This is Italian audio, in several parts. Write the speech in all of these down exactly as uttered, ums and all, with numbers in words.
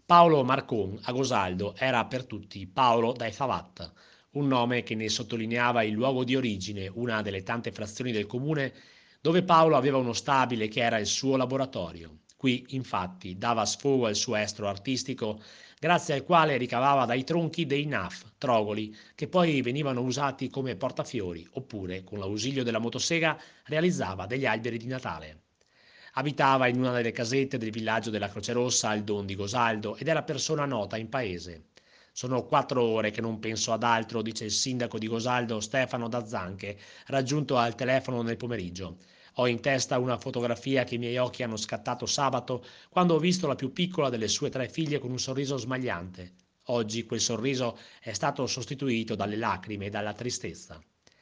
Paolo Marcon a Gosaldo era per tutti Paolo dai Favat, un nome che ne sottolineava il luogo di origine, una delle tante frazioni del comune dove Paolo aveva uno stabile che era il suo laboratorio. Qui, infatti, dava sfogo al suo estro artistico, grazie al quale ricavava dai tronchi dei naf, trogoli, che poi venivano usati come portafiori, oppure, con l'ausilio della motosega, realizzava degli alberi di Natale. Abitava in una delle casette del villaggio della Croce Rossa al Don di Gosaldo ed era persona nota in paese. Sono quattro ore che non penso ad altro, dice il sindaco di Gosaldo Stefano Dazzanche, raggiunto al telefono nel pomeriggio. Ho in testa una fotografia che i miei occhi hanno scattato sabato quando ho visto la più piccola delle sue tre figlie con un sorriso smagliante. Oggi quel sorriso è stato sostituito dalle lacrime e dalla tristezza.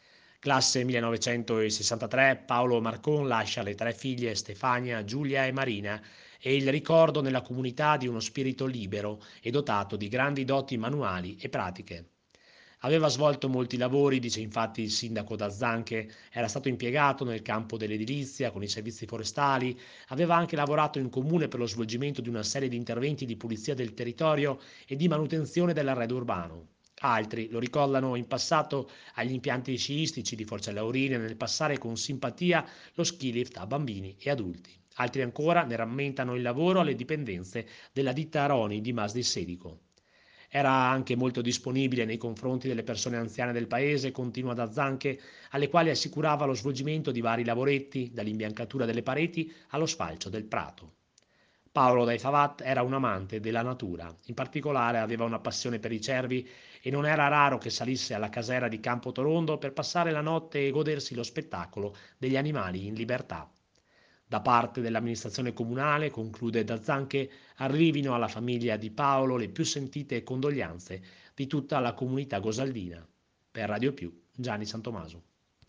Classe millenovecentosessantatré, Paolo Marcon lascia le tre figlie Stefania, Giulia e Marina e il ricordo nella comunità di uno spirito libero e dotato di grandi doti manuali e pratiche. Aveva svolto molti lavori, dice infatti il sindaco Dazzanche, era stato impiegato nel campo dell'edilizia con i servizi forestali, aveva anche lavorato in comune per lo svolgimento di una serie di interventi di pulizia del territorio e di manutenzione dell'arredo urbano. Altri lo ricordano in passato agli impianti sciistici di Forza Laurina nel passare con simpatia lo ski lift a bambini e adulti. Altri ancora ne rammentano il lavoro alle dipendenze della ditta Aroni di Mas di Sedico. Era anche molto disponibile nei confronti delle persone anziane del paese, continua da Zanche, alle quali assicurava lo svolgimento di vari lavoretti, dall'imbiancatura delle pareti allo sfalcio del prato. Paolo dai Favat era un amante della natura, in particolare aveva una passione per i cervi e non era raro che salisse alla casera di Campo Torondo per passare la notte e godersi lo spettacolo degli animali in libertà. Da parte dell'amministrazione comunale, conclude Dazzanche, arrivino alla famiglia di Paolo le più sentite condoglianze di tutta la comunità gosaldina. Per Radio Più, Gianni Santomaso.